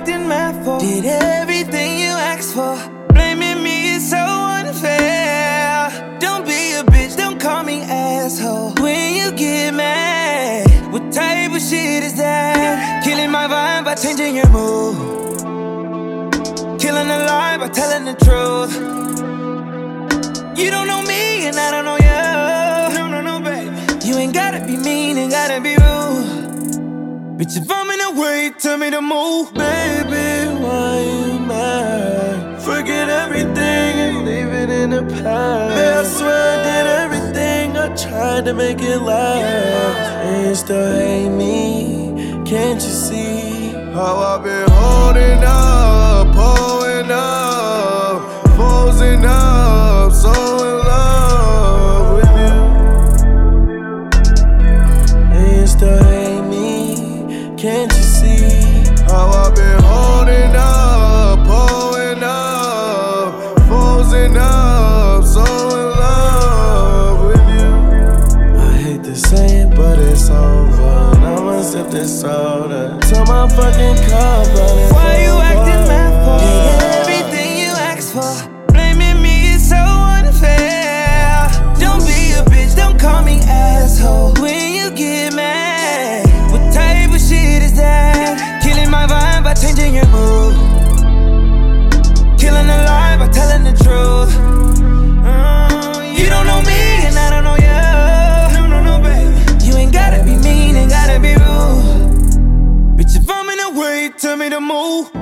acting mad for? Did everything you asked for. Blaming me is so unfair. Don't be a bitch, don't call me asshole. When you get mad, what type of shit is that? Killing my vibe by changing your mood. Killing a lie by telling the truth. You don't know me and I don't know you. No, baby. You ain't gotta be mean, ain't gotta be rude. Bitch, if I'm in the way, tell me to move. Baby, why you mad? Forget everything and leave it in the past. Man, I swear I did everything, I tried to make it last. And you still hate me, can't you see? How I've been holding up, pulling up, posing up, so in love with you. And you still hate me, can't you see? How I've been holding up, pulling up, posing up, so in love with you. I hate to say it, but it's over. And I'ma sip this soda till my fucking cup running. Why you acting mad for? Did everything you asked for. Blaming me is so unfair. Don't be a bitch, don't call me asshole. When you get mad, what type of shit is that? Killing my vibe by changing your mood. Killing a lie by telling the truth. You don't know me and I don't know you. No, baby. You ain't gotta be mean, ain't gotta be rude. Bitch, if I'm in the way, tell me to move.